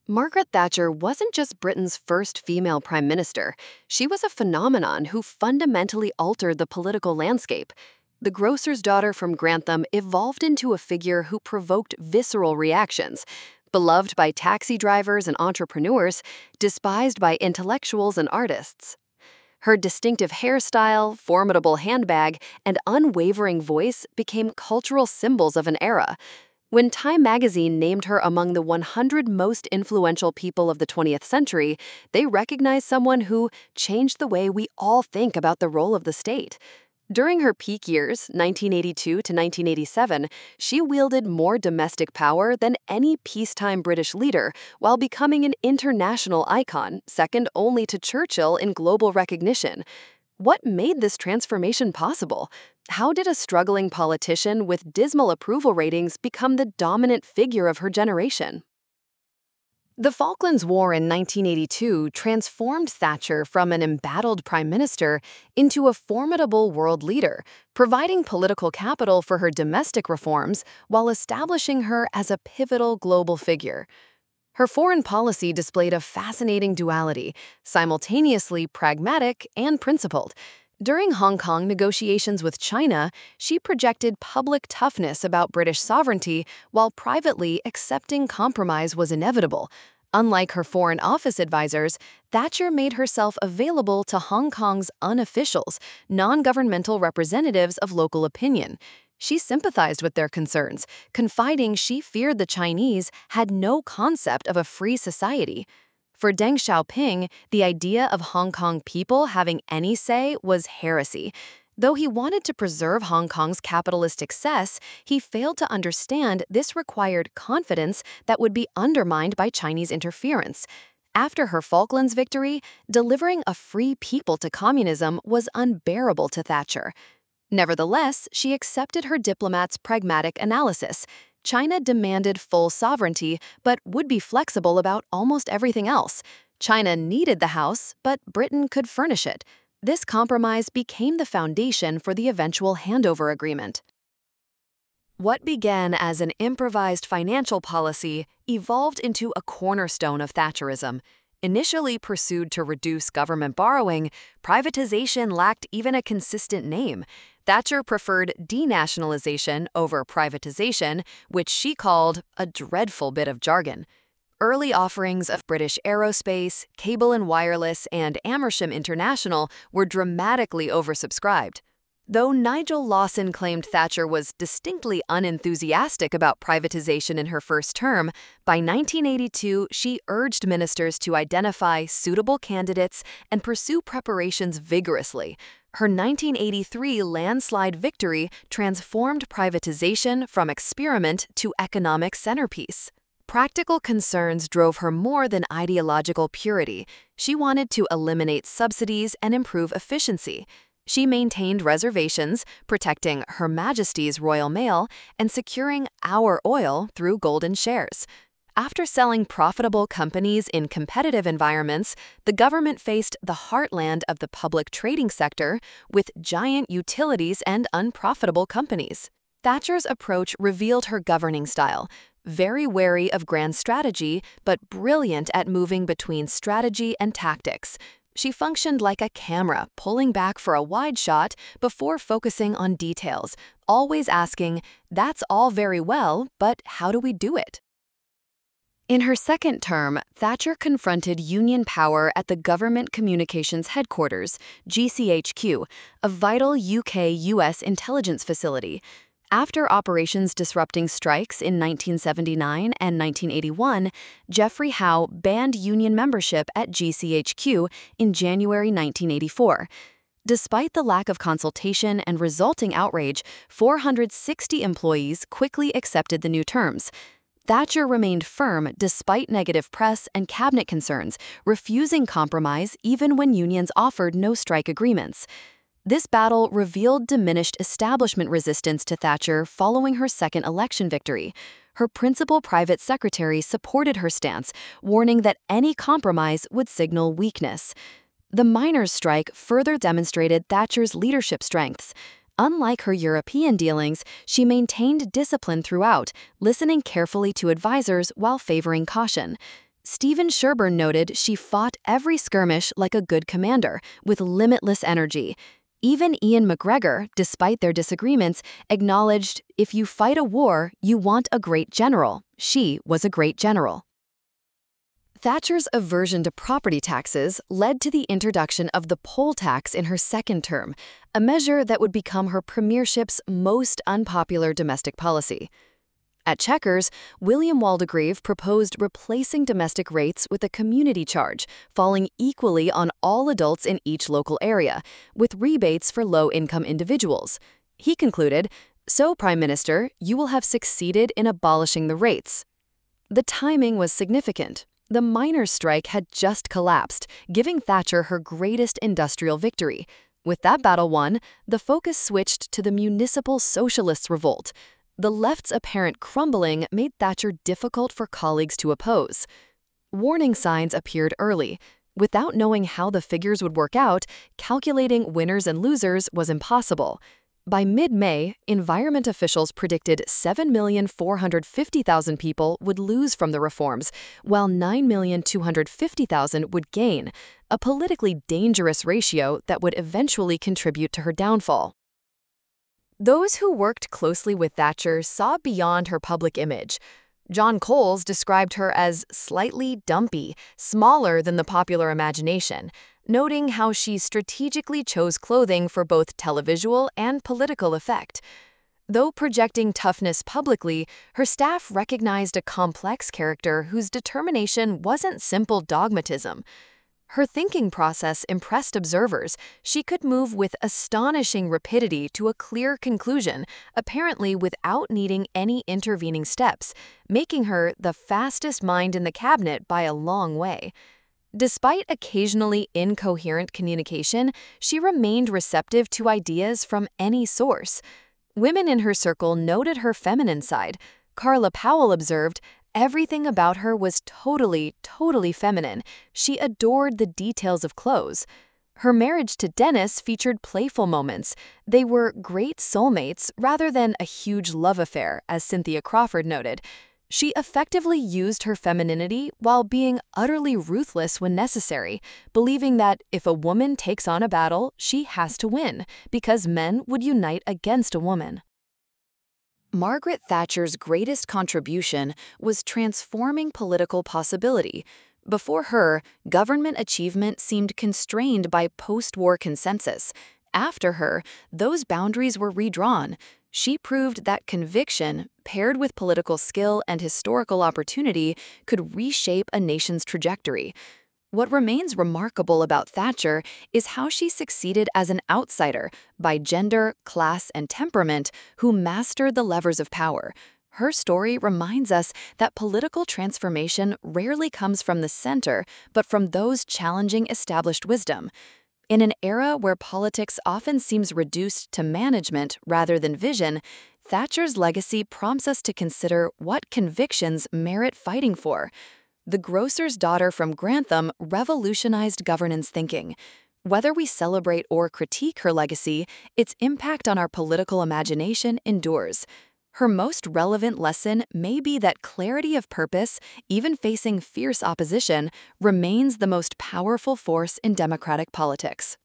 Margaret Thatcher wasn't just Britain's first female prime minister, she was a phenomenon who fundamentally altered the political landscape. The grocer's daughter from Grantham evolved into a figure who provoked visceral reactions. Beloved by taxi drivers and entrepreneurs, despised by intellectuals and artists. Her distinctive hairstyle, formidable handbag, and unwavering voice became cultural symbols of an era. When Time magazine named her among the 100 most influential people of the 20th century, they recognized someone who changed the way we all think about the role of the state. During her peak years, 1982 to 1987, she wielded more domestic power than any peacetime British leader while becoming an international icon, second only to Churchill in global recognition. What made this transformation possible? How did a struggling politician with dismal approval ratings become the dominant figure of her generation? The Falklands War in 1982 transformed Thatcher from an embattled prime minister into a formidable world leader, providing political capital for her domestic reforms while establishing her as a pivotal global figure. Her foreign policy displayed a fascinating duality, simultaneously pragmatic and principled. During Hong Kong negotiations with China, she projected public toughness about British sovereignty while privately accepting compromise was inevitable. Unlike her Foreign Office advisors, Thatcher made herself available to Hong Kong's unofficials, non-governmental representatives of local opinion. She sympathized with their concerns, confiding she feared the Chinese had no concept of a free society. For Deng Xiaoping, the idea of Hong Kong people having any say was heresy. Though he wanted to preserve Hong Kong's capitalist success, he failed to understand this required confidence that would be undermined by Chinese interference. After her Falklands victory, delivering a free people to communism was unbearable to Thatcher. Nevertheless, she accepted her diplomats' pragmatic analysis. China demanded full sovereignty, but would be flexible about almost everything else. China needed the house, but Britain could furnish it. This compromise became the foundation for the eventual handover agreement. What began as an improvised financial policy evolved into a cornerstone of Thatcherism. Initially pursued to reduce government borrowing, privatization lacked even a consistent name. Thatcher preferred denationalization over privatization, which she called a dreadful bit of jargon. Early offerings of British Aerospace, Cable and Wireless, and Amersham International were dramatically oversubscribed. Though Nigel Lawson claimed Thatcher was distinctly unenthusiastic about privatization in her first term, by 1982 she urged ministers to identify suitable candidates and pursue preparations vigorously. Her 1983 landslide victory transformed privatization from experiment to economic centerpiece. Practical concerns drove her more than ideological purity. She wanted to eliminate subsidies and improve efficiency. She maintained reservations, protecting Her Majesty's Royal Mail and securing Our Oil through golden shares. After selling profitable companies in competitive environments, the government faced the heartland of the public trading sector with giant utilities and unprofitable companies. Thatcher's approach revealed her governing style, very wary of grand strategy, but brilliant at moving between strategy and tactics. She functioned like a camera, pulling back for a wide shot before focusing on details, always asking, "That's all very well, but how do we do it?" In her second term, Thatcher confronted Union power at the Government Communications Headquarters, GCHQ, a vital UK-US intelligence facility. After operations disrupting strikes in 1979 and 1981, Geoffrey Howe banned union membership at GCHQ in January 1984. Despite the lack of consultation and resulting outrage, 460 employees quickly accepted the new terms. Thatcher remained firm despite negative press and cabinet concerns, refusing compromise even when unions offered no strike agreements. This battle revealed diminished establishment resistance to Thatcher following her second election victory. Her principal private secretary supported her stance, warning that any compromise would signal weakness. The miners' strike further demonstrated Thatcher's leadership strengths. Unlike her European dealings, she maintained discipline throughout, listening carefully to advisors while favoring caution. Stephen Sherburne noted she fought every skirmish like a good commander, with limitless energy. Even Ian McGregor, despite their disagreements, acknowledged, if you fight a war, you want a great general. She was a great general. Thatcher's aversion to property taxes led to the introduction of the poll tax in her second term, a measure that would become her premiership's most unpopular domestic policy. At Chequers, William Waldegrave proposed replacing domestic rates with a community charge, falling equally on all adults in each local area, with rebates for low-income individuals. He concluded, "So, Prime Minister, you will have succeeded in abolishing the rates." The timing was significant. The miners' strike had just collapsed, giving Thatcher her greatest industrial victory. With that battle won, the focus switched to the municipal socialists' revolt. The left's apparent crumbling made Thatcher difficult for colleagues to oppose. Warning signs appeared early. Without knowing how the figures would work out, calculating winners and losers was impossible. By mid-May, environment officials predicted 7,450,000 people would lose from the reforms, while 9,250,000 would gain, a politically dangerous ratio that would eventually contribute to her downfall. Those who worked closely with Thatcher saw beyond her public image. John Coles described her as slightly dumpy, smaller than the popular imagination, noting how she strategically chose clothing for both televisual and political effect. Though projecting toughness publicly, her staff recognized a complex character whose determination wasn't simple dogmatism. Her thinking process impressed observers. She could move with astonishing rapidity to a clear conclusion, apparently without needing any intervening steps, making her the fastest mind in the cabinet by a long way. Despite occasionally incoherent communication, she remained receptive to ideas from any source. Women in her circle noted her feminine side. Carla Powell observed, everything about her was totally feminine. She adored the details of clothes. Her marriage to Dennis featured playful moments. They were great soulmates rather than a huge love affair, as Cynthia Crawford noted. She effectively used her femininity while being utterly ruthless when necessary, believing that if a woman takes on a battle, she has to win, because men would unite against a woman. Margaret Thatcher's greatest contribution was transforming political possibility. Before her, government achievement seemed constrained by post-war consensus. After her, those boundaries were redrawn. She proved that conviction, paired with political skill and historical opportunity, could reshape a nation's trajectory. What remains remarkable about Thatcher is how she succeeded as an outsider, by gender, class, and temperament, who mastered the levers of power. Her story reminds us that political transformation rarely comes from the center, but from those challenging established wisdom. In an era where politics often seems reduced to management rather than vision, Thatcher's legacy prompts us to consider what convictions merit fighting for. The grocer's daughter from Grantham revolutionized governance thinking. Whether we celebrate or critique her legacy, its impact on our political imagination endures. Her most relevant lesson may be that clarity of purpose, even facing fierce opposition, remains the most powerful force in democratic politics.